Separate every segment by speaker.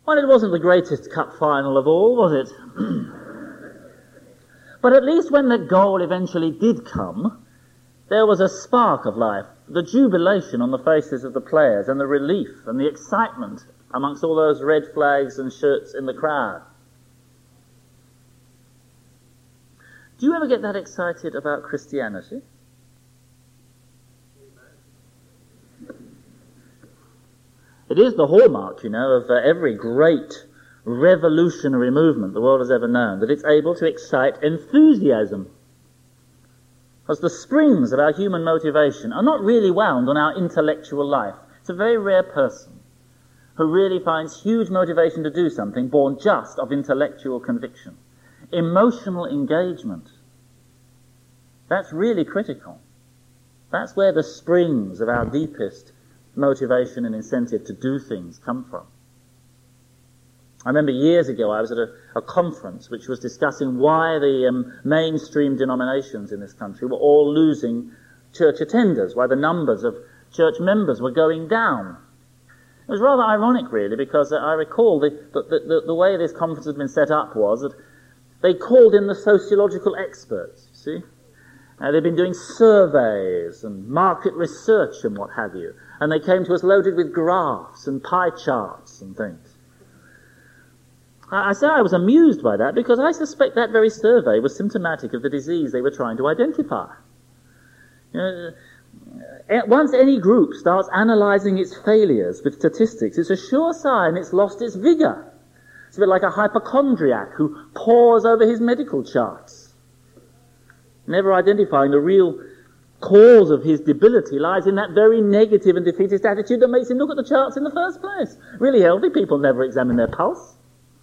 Speaker 1: Well, it wasn't the greatest cup final of all, was it? But at least when the goal eventually did come, there was a spark of life, the jubilation on the faces of the players, and the relief and the excitement amongst all those red flags and shirts in the crowd. Do you ever get that excited about Christianity? It is the hallmark, of every great revolutionary movement the world has ever known, that it's able to excite enthusiasm. Because the springs of our human motivation are not really wound on our intellectual life. It's a very rare person who really finds huge motivation to do something born just of intellectual conviction. Emotional engagement. That's really critical. That's where the springs of our deepest motivation and incentive to do things come from. I remember years ago I was at a conference which was discussing why the mainstream denominations in this country were all losing church attenders, why the numbers of church members were going down. It was rather ironic, really, because I recall the way this conference had been set up was that they called in the sociological experts, you see. They'd been doing surveys and market research and what have you, and they came to us loaded with graphs and pie charts and things. I say I was amused by that because I suspect that very survey was symptomatic of the disease they were trying to identify. Once any group starts analysing its failures with statistics, it's a sure sign it's lost its vigour. It's a bit like a hypochondriac who pores over his medical charts. Never identifying the real cause of his debility lies in that very negative and defeatist attitude that makes him look at the charts in the first place. Really healthy people never examine their pulse.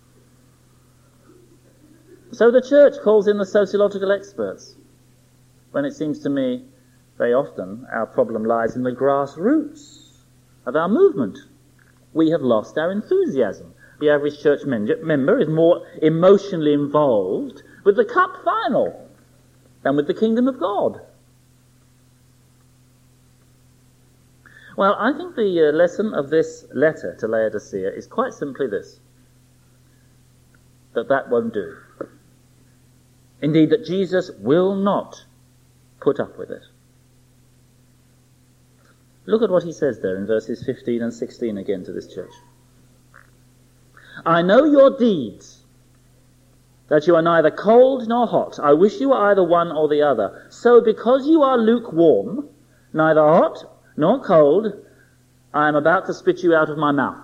Speaker 1: So the church calls in the sociological experts, when it seems to me very often our problem lies in the grassroots of our movement. We have lost our enthusiasm. The average church member is more emotionally involved with the cup final than with the kingdom of God. Well, I think the lesson of this letter to Laodicea is quite simply this, that won't do. Indeed, that Jesus will not put up with it. Look at what he says there in verses 15 and 16 again to this church. I know your deeds, that you are neither cold nor hot. I wish you were either one or the other. So because you are lukewarm, neither hot nor cold, I am about to spit you out of my mouth.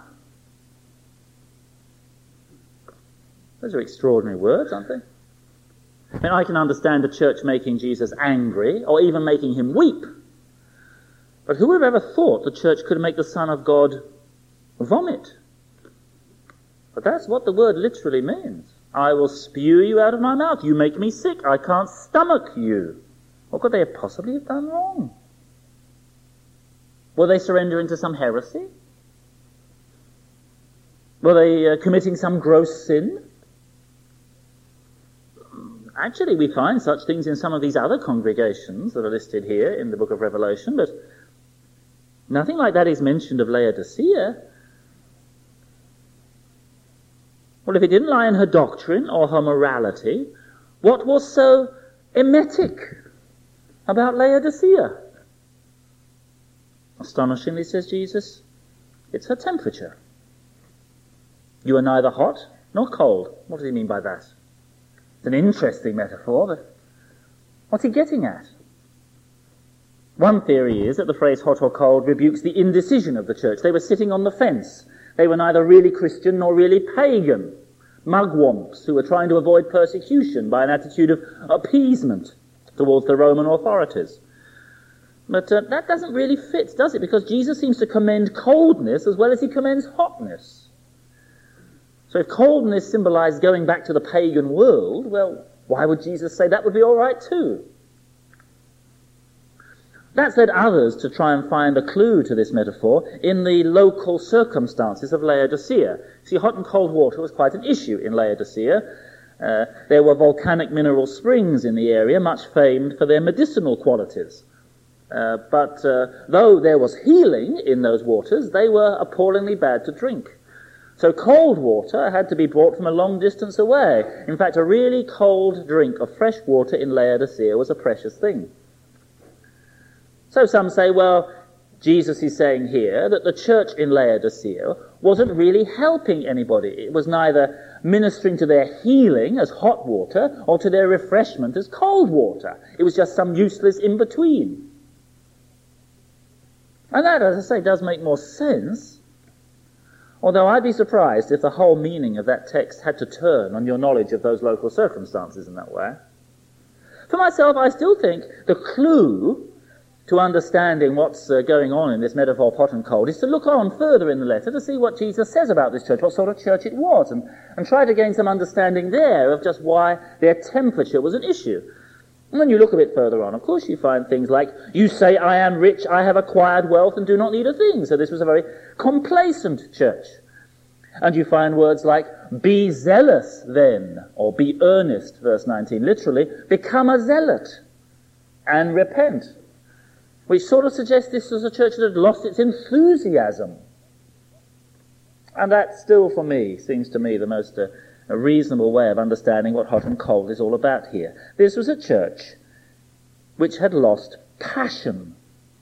Speaker 1: Those are extraordinary words, aren't they? I mean, I can understand the church making Jesus angry, or even making him weep. But who would have ever thought the church could make the Son of God vomit? But that's what the word literally means. I will spew you out of my mouth. You make me sick. I can't stomach you. What could they have possibly have done wrong? Were they surrendering to some heresy? Were they committing some gross sin? Actually, we find such things in some of these other congregations that are listed here in the book of Revelation, but nothing like that is mentioned of Laodicea. Well, if it didn't lie in her doctrine or her morality, what was so emetic about Laodicea? Astonishingly, says Jesus, it's her temperature. You are neither hot nor cold. What does he mean by that? It's an interesting metaphor, but what's he getting at? One theory is that the phrase hot or cold rebukes the indecision of the church. They were sitting on the fence. They were neither really Christian nor really pagan. Mugwumps who were trying to avoid persecution by an attitude of appeasement towards the Roman authorities. But that doesn't really fit, does it? Because Jesus seems to commend coldness as well as he commends hotness. So if coldness symbolized going back to the pagan world, well, why would Jesus say that would be all right too? That's led others to try and find a clue to this metaphor in the local circumstances of Laodicea. See, hot and cold water was quite an issue in Laodicea. There were volcanic mineral springs in the area, much famed for their medicinal qualities. But though there was healing in those waters, they were appallingly bad to drink. So cold water had to be brought from a long distance away. In fact, a really cold drink of fresh water in Laodicea was a precious thing. So some say, well, Jesus is saying here that the church in Laodicea wasn't really helping anybody. It was neither ministering to their healing as hot water or to their refreshment as cold water. It was just some useless in-between. And that, as I say, does make more sense, although I'd be surprised if the whole meaning of that text had to turn on your knowledge of those local circumstances in that way. For myself, I still think the clue to understanding what's going on in this metaphor of hot and cold is to look on further in the letter to see what Jesus says about this church, what sort of church it was, and try to gain some understanding there of just why their temperature was an issue. And when you look a bit further on, of course, you find things like, you say, I am rich, I have acquired wealth, and do not need a thing. So this was a very complacent church. And you find words like, be zealous then, or be earnest, verse 19, literally, become a zealot and repent, which sort of suggests this was a church that had lost its enthusiasm. And that still, for me, seems to me the most a reasonable way of understanding what hot and cold is all about here. This was a church which had lost passion.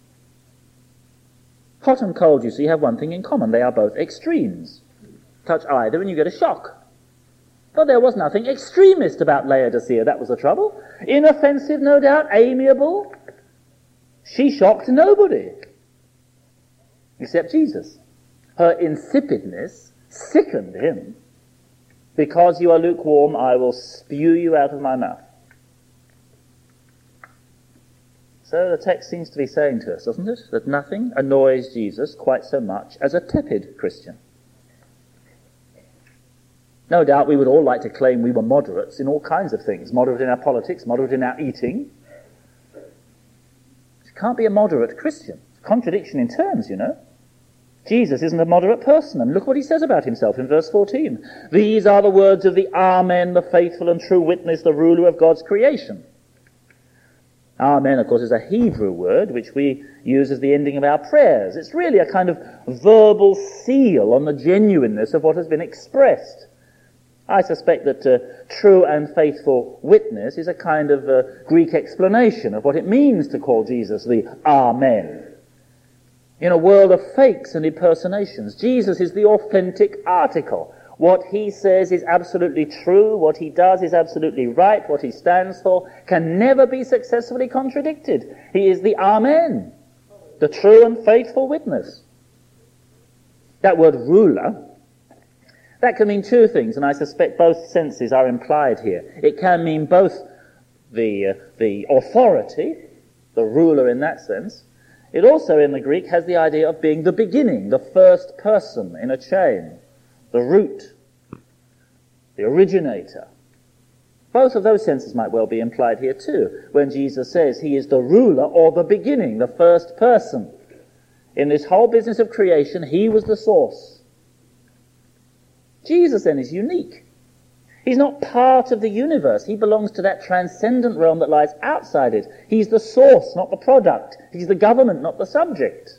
Speaker 1: Hot and cold, you see, have one thing in common. They are both extremes. Touch either and you get a shock. But there was nothing extremist about Laodicea. That was the trouble. Inoffensive, no doubt, amiable. She shocked nobody except Jesus. Her insipidness sickened him. Because you are lukewarm, I will spew you out of my mouth. So the text seems to be saying to us, doesn't it, that nothing annoys Jesus quite so much as a tepid Christian. No doubt we would all like to claim we were moderates in all kinds of things. Moderate in our politics, moderate in our eating. You can't be a moderate Christian. It's a contradiction in terms, you know. Jesus isn't a moderate person, and look what he says about himself in verse 14. These are the words of the Amen, the faithful and true witness, the ruler of God's creation. Amen, of course, is a Hebrew word which we use as the ending of our prayers. It's really a kind of verbal seal on the genuineness of what has been expressed. I suspect that true and faithful witness is a kind of Greek explanation of what it means to call Jesus the Amen. In a world of fakes and impersonations, Jesus is the authentic article. What he says is absolutely true, what he does is absolutely right, what he stands for can never be successfully contradicted. He is the Amen, the true and faithful witness. That word ruler, that can mean two things, and I suspect both senses are implied here. It can mean both the authority, the ruler in that sense. It also, in the Greek, has the idea of being the beginning, the first person in a chain, the root, the originator. Both of those senses might well be implied here too, when Jesus says he is the ruler or the beginning, the first person. In this whole business of creation, he was the source. Jesus then is unique. He's not part of the universe. He belongs to that transcendent realm that lies outside it. He's the source, not the product. He's the government, not the subject.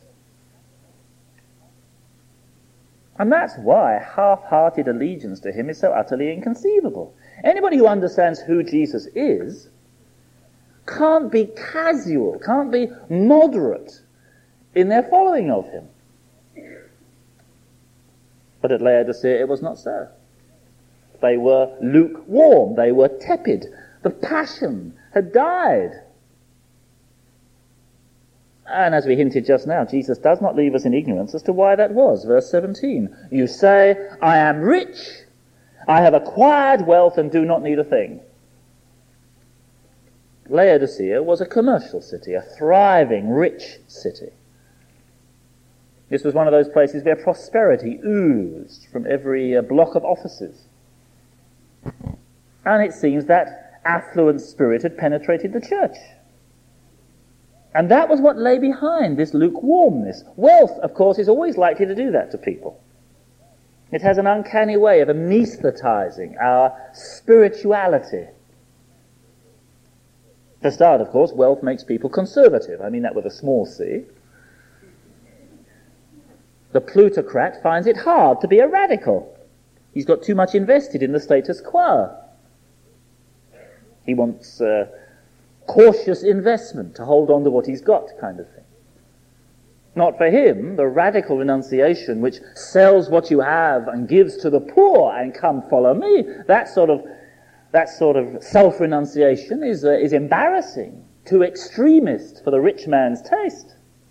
Speaker 1: And that's why half-hearted allegiance to him is so utterly inconceivable. Anybody who understands who Jesus is can't be casual, can't be moderate in their following of him. But at Laodicea it was not so. They were lukewarm, they were tepid. The passion had died. And as we hinted just now, Jesus does not leave us in ignorance as to why that was. Verse 17, you say, I am rich, I have acquired wealth and do not need a thing. Laodicea was a commercial city, a thriving, rich city. This was one of those places where prosperity oozed from every block of offices. And it seems that affluent spirit had penetrated the church. And that was what lay behind this lukewarmness. Wealth, of course, is always likely to do that to people. It has an uncanny way of anesthetizing our spirituality. For a start, of course, wealth makes people conservative. I mean that with a small c. The plutocrat finds it hard to be a radical. He's got too much invested in the status quo. He wants cautious investment to hold on to what he's got, kind of thing. Not for him, the radical renunciation which sells what you have and gives to the poor and come follow me, that sort of self-renunciation is embarrassing, too extremist for the rich man's taste.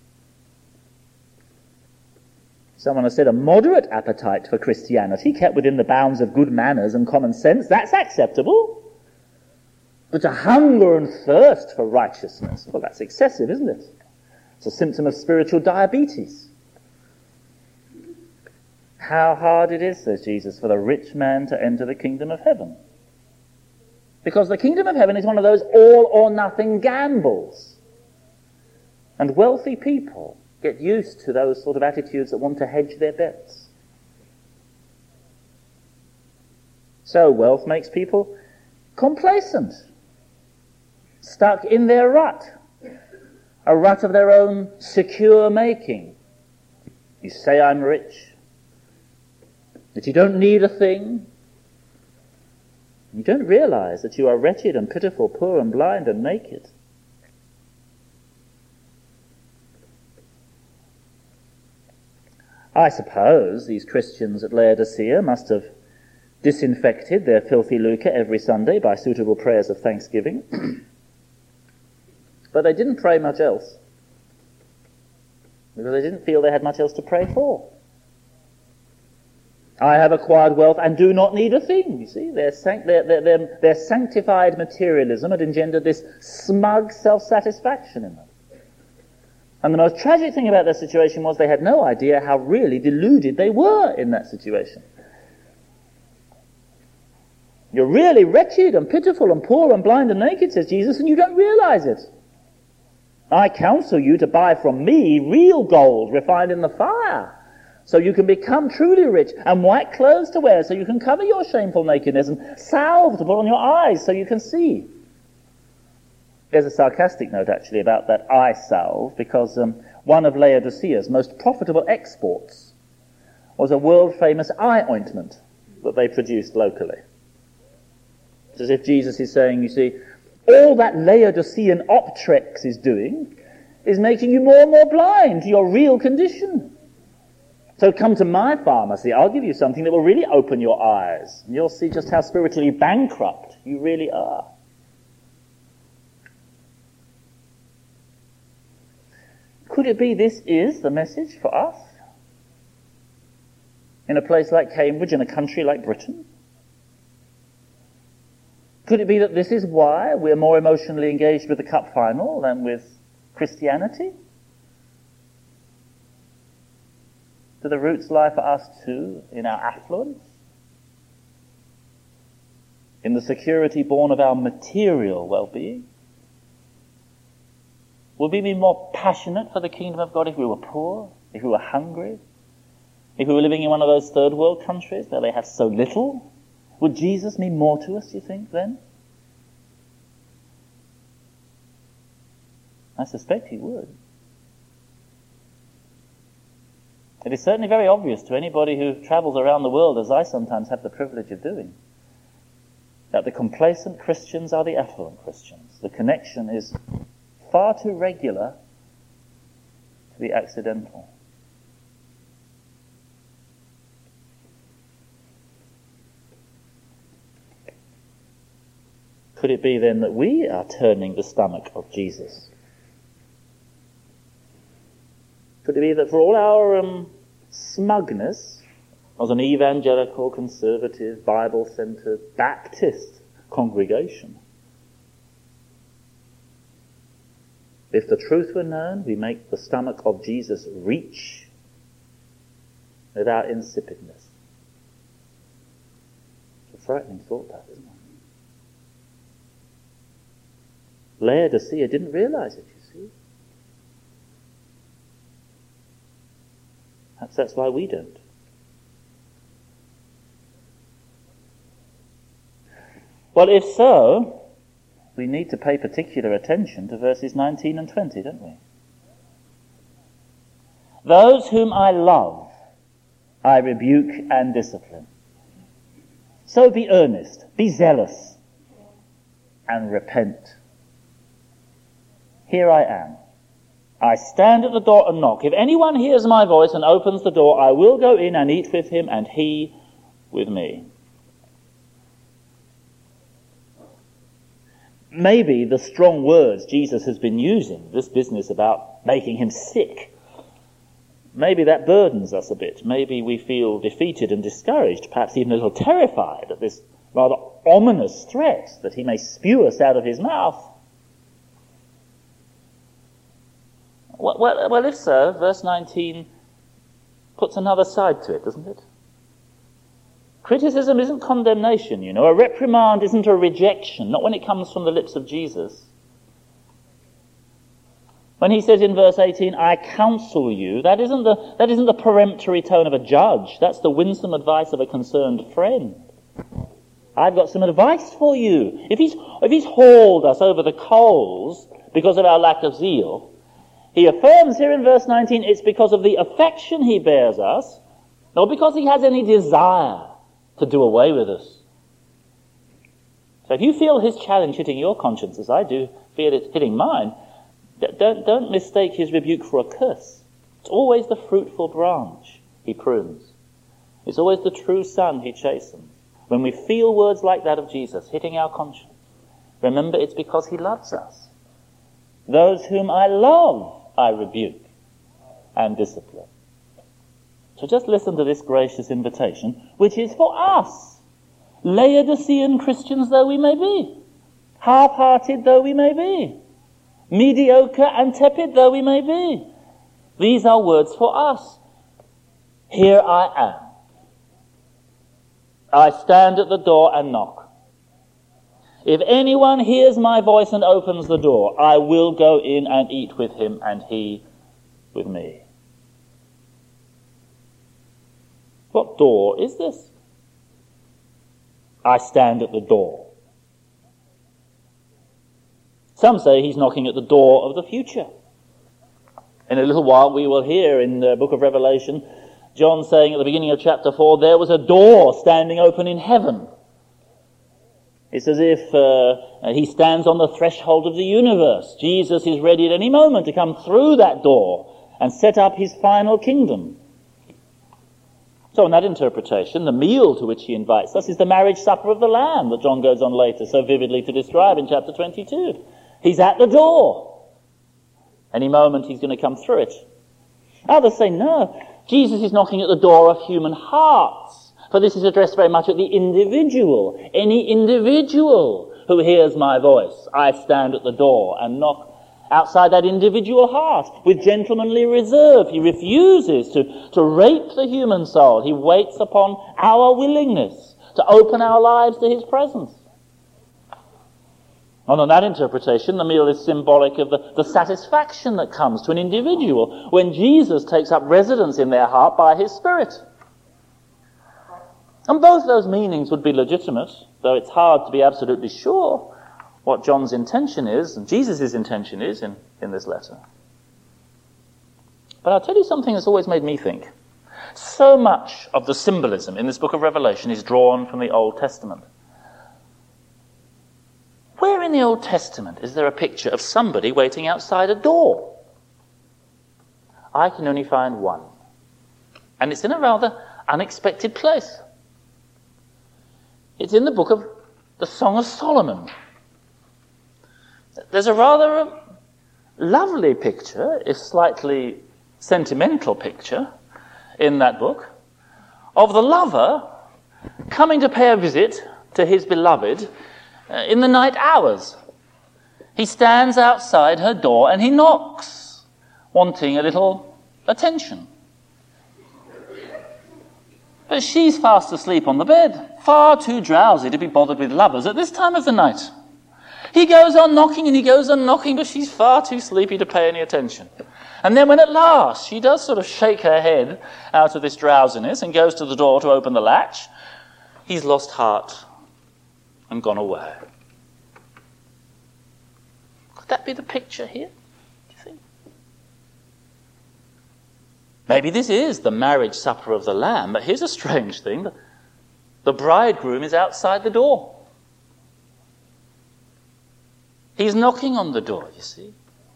Speaker 1: Someone has said a moderate appetite for Christianity, kept within the bounds of good manners and common sense, that's acceptable. But a hunger and thirst for righteousness, well, that's excessive, isn't it? It's a symptom of spiritual diabetes. How hard it is, says Jesus, for the rich man to enter the kingdom of heaven. Because the kingdom of heaven is one of those all-or-nothing gambles. And wealthy people get used to those sort of attitudes that want to hedge their bets. So wealth makes people complacent, stuck in their rut, a rut of their own secure making. You say, I'm rich, that you don't need a thing. You don't realize that you are wretched and pitiful, poor and blind and naked. I suppose these Christians at Laodicea must have disinfected their filthy lucre every Sunday by suitable prayers of thanksgiving. But they didn't pray much else, because they didn't feel they had much else to pray for. I have acquired wealth and do not need a thing. You see, their sanctified materialism had engendered this smug self-satisfaction in them. And the most tragic thing about their situation was they had no idea how really deluded they were in that situation. You're really wretched and pitiful and poor and blind and naked, says Jesus, and you don't realize it. I counsel you to buy from me real gold refined in the fire, so you can become truly rich, and white clothes to wear, so you can cover your shameful nakedness, and salve to put on your eyes, so you can see. There's a sarcastic note, actually, about that eye salve, because one of Laodicea's most profitable exports was a world-famous eye ointment that they produced locally. It's as if Jesus is saying, you see, all that Laodicean Optrex is doing is making you more and more blind to your real condition. So come to my pharmacy, I'll give you something that will really open your eyes, and you'll see just how spiritually bankrupt you really are. Could it be this is the message for us? In a place like Cambridge, in a country like Britain? Could it be that this is why we're more emotionally engaged with the cup final than with Christianity? Do the roots lie for us too in our affluence? In the security born of our material well-being? Would we be more passionate for the kingdom of God if we were poor, if we were hungry, if we were living in one of those third world countries where they have so little? Would Jesus mean more to us, you think, then? I suspect he would. It is certainly very obvious to anybody who travels around the world, as I sometimes have the privilege of doing, that the complacent Christians are the affluent Christians. The connection is far too regular to be accidental. Could it be then that we are turning the stomach of Jesus? Could it be that for all our smugness as an evangelical, conservative, Bible-centered, Baptist congregation, if the truth were known, we make the stomach of Jesus reach with our insipidness? It's a frightening thought, that, isn't it? Laodicea didn't realize it, you see. Perhaps that's why we don't. Well, if so, we need to pay particular attention to verses 19 and 20, don't we? Those whom I love, I rebuke and discipline. So be earnest, be zealous, and repent. Here I am. I stand at the door and knock. If anyone hears my voice and opens the door, I will go in and eat with him, and he with me. Maybe the strong words Jesus has been using, this business about making him sick, maybe that burdens us a bit. Maybe we feel defeated and discouraged, perhaps even a little terrified at this rather ominous threat that he may spew us out of his mouth. Well, if so, verse 19 puts another side to it, doesn't it? Criticism isn't condemnation, you know. A reprimand isn't a rejection, not when it comes from the lips of Jesus. When he says in verse 18, I counsel you, that isn't the peremptory tone of a judge. That's the winsome advice of a concerned friend. I've got some advice for you. If he's hauled us over the coals because of our lack of zeal, he affirms here in verse 19 it's because of the affection he bears us, not because he has any desire to do away with us. So if you feel his challenge hitting your conscience, as I do feel it hitting mine, don't mistake his rebuke for a curse. It's always the fruitful branch he prunes. It's always the true son he chastens. When we feel words like that of Jesus hitting our conscience, remember it's because he loves us. Those whom I love, I rebuke and discipline. So just listen to this gracious invitation, which is for us, Laodicean Christians though we may be, half-hearted though we may be, mediocre and tepid though we may be. These are words for us. Here I am. I stand at the door and knock. If anyone hears my voice and opens the door, I will go in and eat with him and he with me. What door is this? I stand at the door. Some say he's knocking at the door of the future. In a little while we will hear in the book of Revelation, John saying at the beginning of chapter 4, there was a door standing open in heaven. It's as if he stands on the threshold of the universe. Jesus is ready at any moment to come through that door and set up his final kingdom. So in that interpretation, the meal to which he invites us is the marriage supper of the Lamb that John goes on later so vividly to describe in chapter 22. He's at the door. Any moment he's going to come through it. Others say, no, Jesus is knocking at the door of human hearts. For this is addressed very much at the individual. Any individual who hears my voice, I stand at the door and knock outside that individual heart with gentlemanly reserve. He refuses to rape the human soul. He waits upon our willingness to open our lives to his presence. And on that interpretation, the meal is symbolic of the satisfaction that comes to an individual when Jesus takes up residence in their heart by his Spirit. And both those meanings would be legitimate, though it's hard to be absolutely sure what John's intention is, and Jesus' intention is in this letter. But I'll tell you something that's always made me think. So much of the symbolism in this book of Revelation is drawn from the Old Testament. Where in the Old Testament is there a picture of somebody waiting outside a door? I can only find one. And it's in a rather unexpected place. It's in the book of the Song of Solomon. There's a rather lovely picture, if slightly sentimental picture, in that book, of the lover coming to pay a visit to his beloved in the night hours. He stands outside her door and he knocks, wanting a little attention. But she's fast asleep on the bed, far too drowsy to be bothered with lovers at this time of the night. He goes on knocking and he goes on knocking, but she's far too sleepy to pay any attention. And then when at last she does sort of shake her head out of this drowsiness and goes to the door to open the latch, he's lost heart and gone away. Could that be the picture here, do you think? Maybe this is the marriage supper of the Lamb, but here's a strange thing. The bridegroom is outside the door. He's knocking on the door, you see,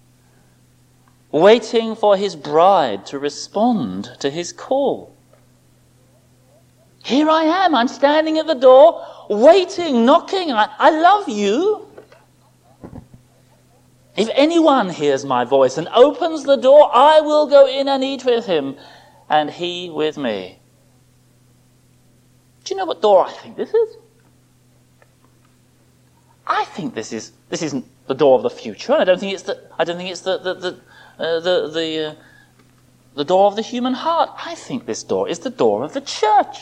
Speaker 1: waiting for his bride to respond to his call. Here I am, I'm standing at the door, waiting, knocking. I love you. If anyone hears my voice and opens the door, I will go in and eat with him, and he with me. Do you know what door I think this is? I think this isn't the door of the future, and I don't think it's the door of the human heart. I think this door is the door of the church.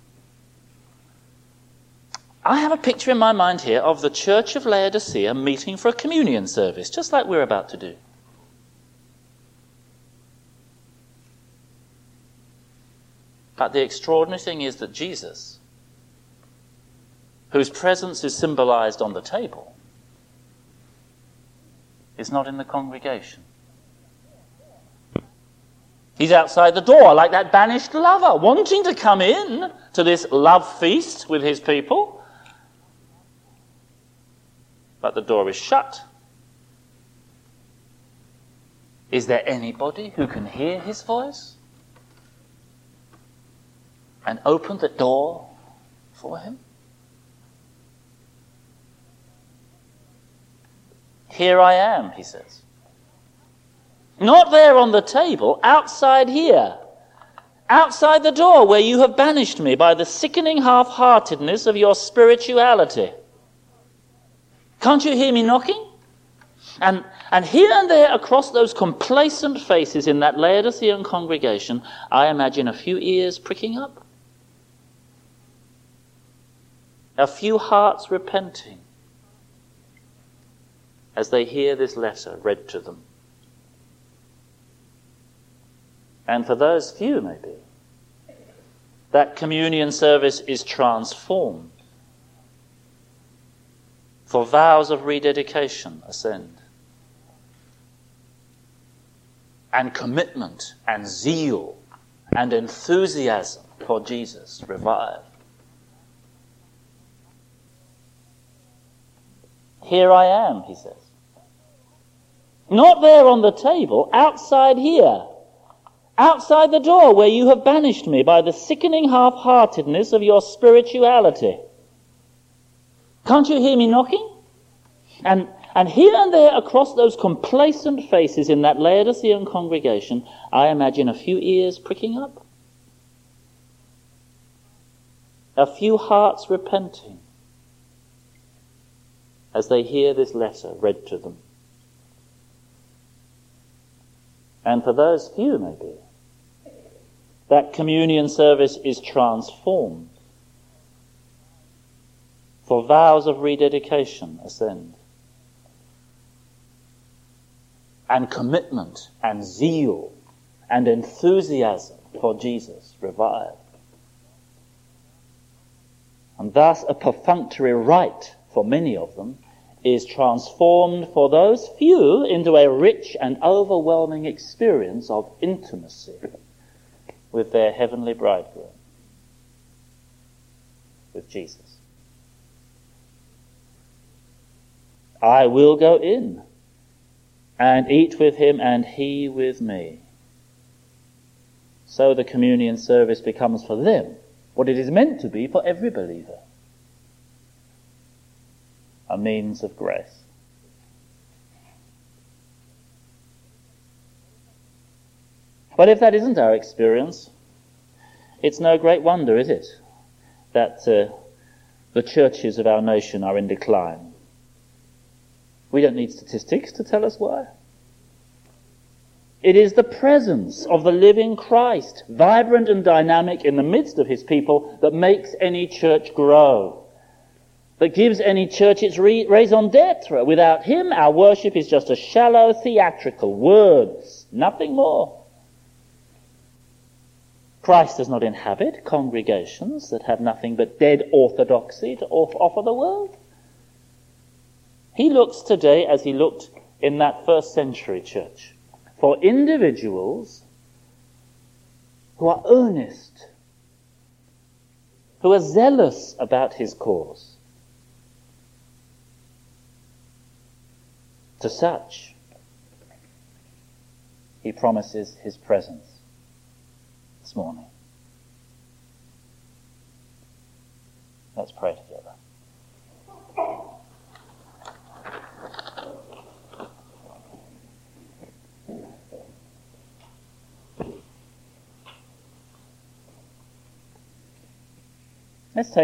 Speaker 1: I have a picture in my mind here of the Church of Laodicea meeting for a communion service, just like we're about to do. But the extraordinary thing is that Jesus, whose presence is symbolized on the table, is not in the congregation. He's outside the door, like that banished lover, wanting to come in to this love feast with his people. But the door is shut. Is there anybody who can hear his voice and open the door for him? Here I am, he says. Not there on the table, outside here. Outside the door where you have banished me by the sickening half-heartedness of your spirituality. Can't you hear me knocking? And here and there across those complacent faces in that Laodicean congregation, I imagine a few ears pricking up. A few hearts repenting as they hear this letter read to them. And for those few, maybe, that communion service is transformed. For vows of rededication ascend. And commitment and zeal and enthusiasm for Jesus revive. Here I am, he says. Not there on the table, outside here. Outside the door where you have banished me by the sickening half-heartedness of your spirituality. Can't you hear me knocking? And here and there across those complacent faces in that Laodicean congregation, I imagine a few ears pricking up. A few hearts repenting as they hear this letter read to them. And for those few, maybe, that communion service is transformed. For vows of rededication ascend. And commitment and zeal and enthusiasm for Jesus revive. And thus a perfunctory rite for many of them is transformed for those few into a rich and overwhelming experience of intimacy with their heavenly bridegroom, with Jesus. I will go in and eat with him and he with me. So the communion service becomes for them what it is meant to be for every believer. A means of grace. But if that isn't our experience, it's no great wonder, is it, that the churches of our nation are in decline. We don't need statistics to tell us why. It is the presence of the living Christ, vibrant and dynamic in the midst of his people, that makes any church grow, that gives any church its raison d'etre. Without him, our worship is just a shallow theatrical words, nothing more. Christ does not inhabit congregations that have nothing but dead orthodoxy to offer the world. He looks today as he looked in that first century church for individuals who are earnest, who are zealous about his cause. To such, he promises his presence this morning. Let's pray together. Let's take